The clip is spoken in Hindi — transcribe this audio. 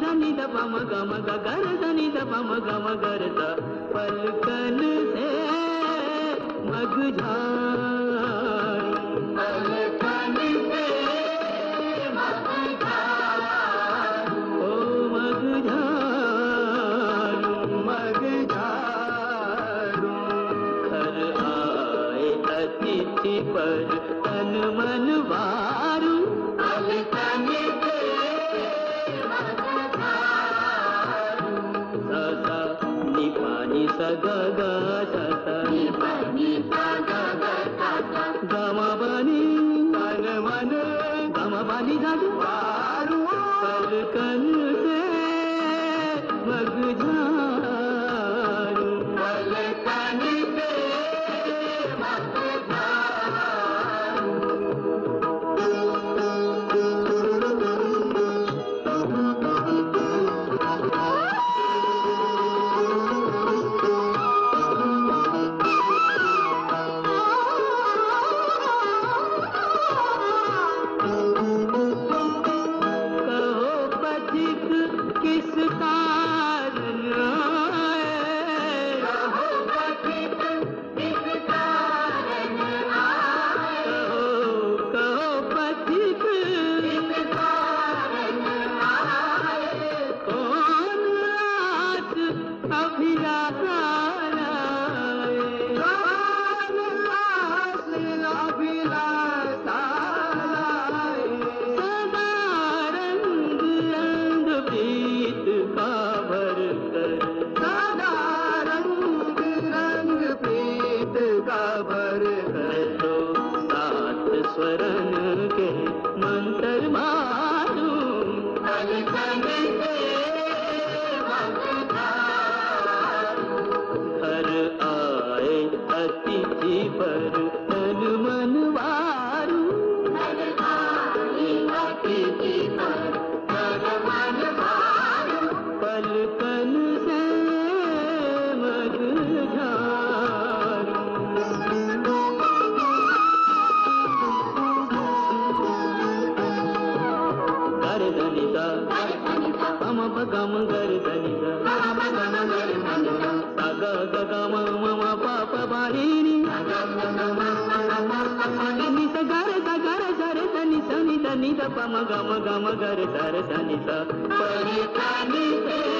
नी द पम गम ग गर ध नी द पम गम गर ध पलकन से मग झारू पलकन से मग झारू ओ मग झारू मग झारू घर आए अतिथि पर तन मन वारू पलकन से मग झारू सा सा नि पा नि सा ग ग सा सा नि पा नि सा ग ग सा सा ग म प नि तन मन ग म प नि सा वारू पलकन से मग झारू पलकन से मग किस कारण आए कहो पथिक किस कारण आए कहो पथिक किस कारण आए कौन आस अभिलाषा लाए कौन आस अभिलाषा लाए सदा रंग रंग प्रीत का भर कर सदा रंग रंग प्रीत का भर कर तो सात स्वरन के मंत्र मारू पलकन से मग झारू घर आए अतिथि पर तन मन वारू घर आए अतिथि पर तन मन वारू पलकन से मग झारू गर धनि सा पम प गम गर धनि सा सा ग ग ग म म म प प प रि रि नि सा गर धनि सा नि ध नि ध प म ग म गर धर धनि सा पलकन से